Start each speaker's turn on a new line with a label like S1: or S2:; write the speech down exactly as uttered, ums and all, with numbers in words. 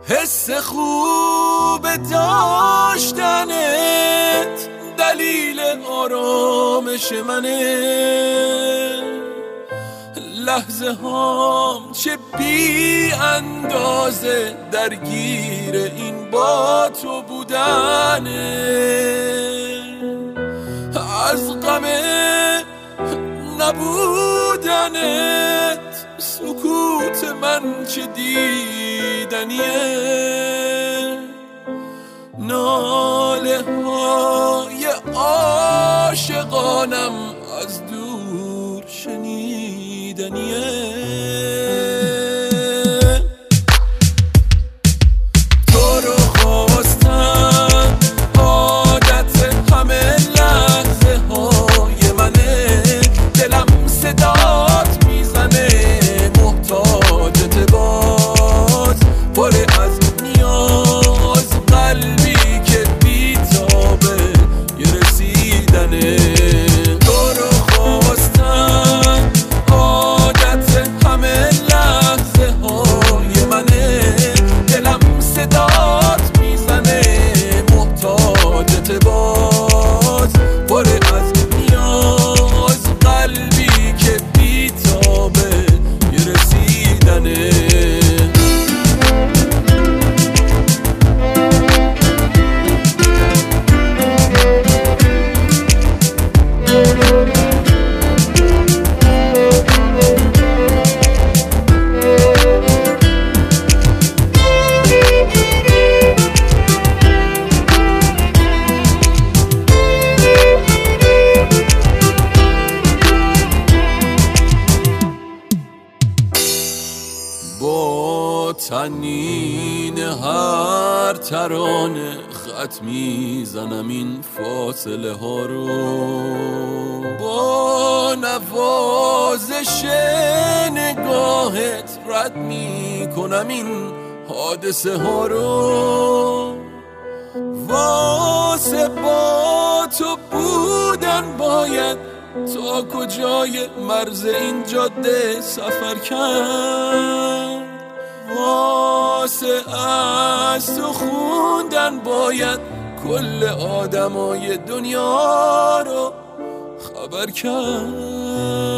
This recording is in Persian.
S1: حس خوب داشتنت دلیل آرامش منه. لحظه هام چه بی اندازه درگیر این با تو بودنه. از غم نبودنت سکوت من چه دیدنیه. ناله های عاشقانم از دور شنیدنیه. تو رو خواستم عادت همه لحظه های منه. دلم صدات میزنه محتاجت باز، پر از نیاز قلبی که بیتابه یه رسیدنه. تو رو خواستم عادت همه لحظه های منه. دلم صدات میزنه محتاجت باز، پر از نیاز قلبی که بیتابه یه رسیدنه. با تنین هر ترانه خط میزنم این فاصله ها رو. با نوازش نگاهت رد میکنم این حادثه ها رو. واسه با تو بودن باید تا کجای مرز این جاده سفر کرد. واسه از تو خوندن باید کل آدمای دنیا رو خبر کرد.